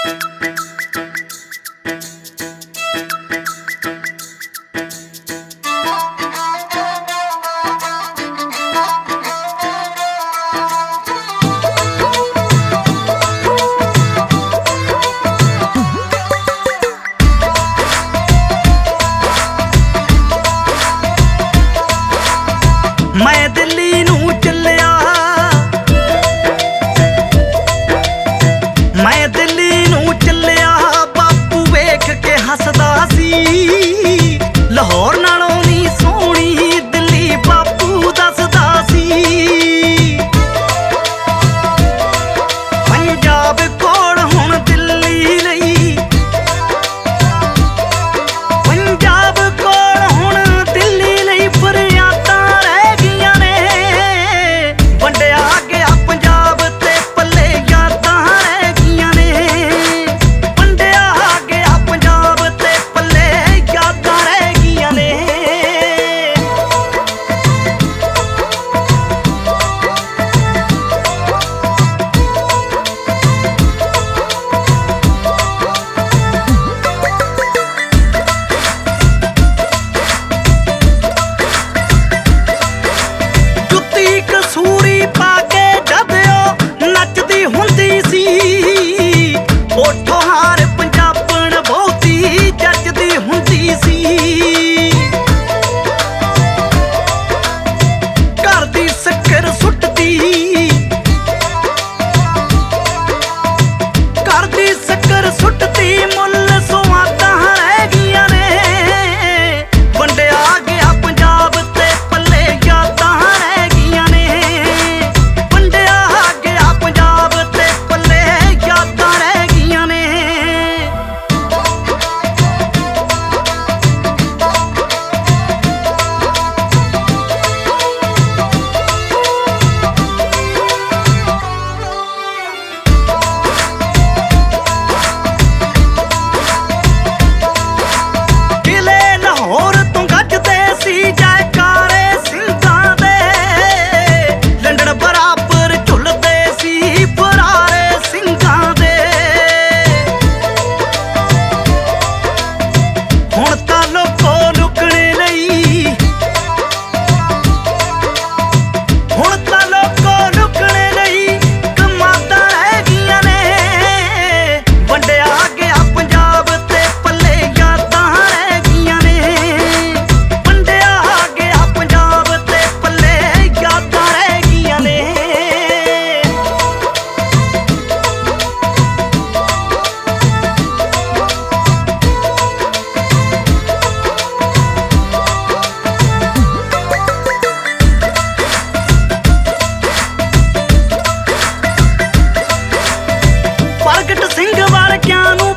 मैं दिल्ली नूं चलिया, मैं दिल्ली नूं चलिया, बापू वेख के हसदा सी। लाहौर नालों नी सोहणी दिल्ली बापू दसदा सी। पंजाब कोल हुण दिल्ली लई, पंजाब कोल हुण दिल्ली लई फरियादां रह गईयां ने। वंडिया गया पंजाब ते पल्ले यादां रह गईयां ने। वंडिया गया पंजाब ते पल्ले यादां रह गईयां ने। जुत्ती कसूरी पा के जद ओ नचदी हुंदी सी। ओठों हार पंजाबण बहुती जचदी हुंदी सी। घर दी शक्कर सुटदी, घर दी शक्कर सुटदी, मुੱਲ सुआदां रह गईयां ने। वंडिया गया पंजाब ते पल्ले यादां रह गईयां ने। वंडिया गया पंजाब ते पल्ले यादां रह गईयां ने। किले लाहौर तो गजदे सी जयकारे सिंधां दे। लंडन बराबर झुलदे सी फरारे सिंघां दे। हुण तां लोको लुकणे लई, हुण तां लोको लुकणे लई कमादां रह गईयां ने। वंडिया गया पंजाब ते पल्ले यादां रह गईयां ने। वंडिया गया पंजाब ते पल्ले यादां रह गईयां ने। प्रगट सिंह वर्गिਆਂ ਨੂੰ